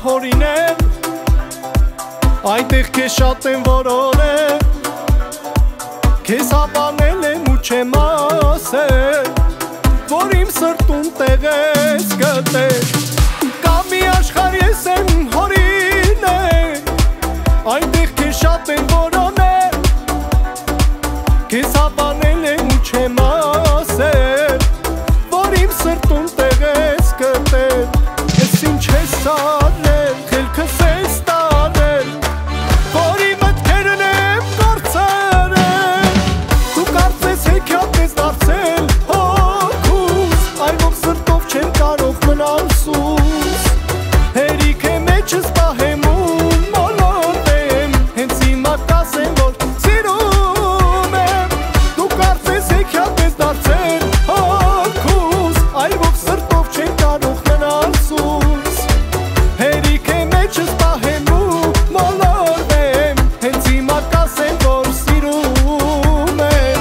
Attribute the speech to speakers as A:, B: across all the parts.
A: փորինել, այնտեղ քեզ շատ եմ որոնել, քեզ հավանել եմ ու չեմ ասել, որ իմ սրտում տեղ ես գտել, կամ մի աշխարհ ես եմ հորինել, այնտեղ քեզ շատ եմ որոնել, քեզ հավանել եմ ու չեմ ասել, որ իմ սրտում տեղ ես գտել, ես ինչ ես արել, խելքս ես տարել, որ իմ մտքերն եմ կորցրել, դու կարծես հեքիաթ ես դարձել հոգուս, այլոք սրտով չեմ կարող մնալ սուս, հերիք է մեջս պահեմ ու մոլորվեմ, հենց հիմա կասեմ, որ սիրում եմ, դու կարծես հեքիաթ ես դարձել հոգուս, այլոք սրտով չեմ կարող մնալ սուս, հերիք է մեջս պահեմ ու մոլորվեմ, հենց հիմա կասեմ, որ սիրում եմ։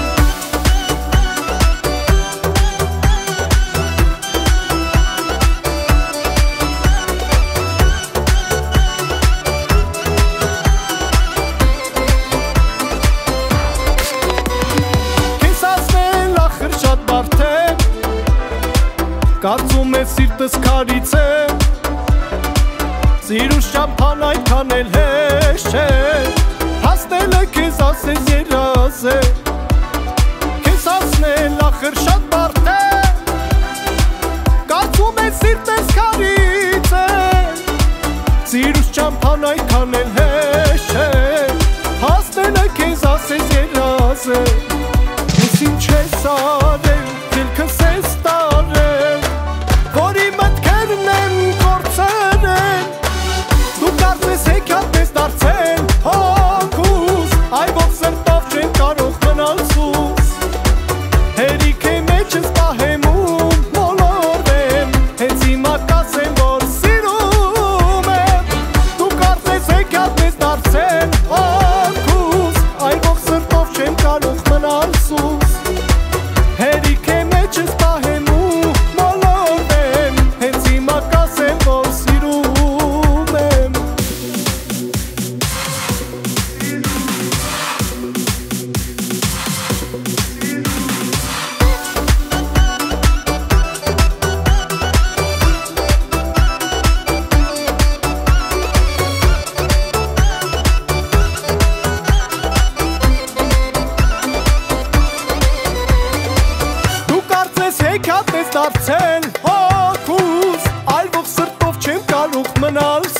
A: Քեզ ասնել ախր շատ բարդ է, կարծում ես սիրտս քարից է, սիրուս ճամփան այդքան էլ հեշտ չէ, հասնելը քեզ ասես երազ է, քեզ ասնել ախր շատ բարդ է, կարծում ես սիրտս քարից է, սիրուս ճամփան այդքան էլ հեշտ չէ, հասնելը քեզ ասես երազ է, ես ինչ ես արել, խելքս ես տարել, որ իմ մտքերն եմ կորցրել, դու կարծես հեքիաթ ես դարձել հոգուս, այլոք սրտով չեմ կարող մնալ սուս, հերիք է մեջս պահեմ ու մոլորվեմ, հենց հիմա կասեմ, որ սիրում եմ, դու կարծես հեքիաթ ես դարձել հոգուս, այլոք սրտով չեմ կարող մնալ սուս, հերիք է մեջս պահեմ ու մոլորվեմ, հենց հիմա կասեմ, որ սիրում եմ։ Դու կարծես հեքիաթ ես դարձել հոգուս, այլոք սրտով չեմ կարող մնալ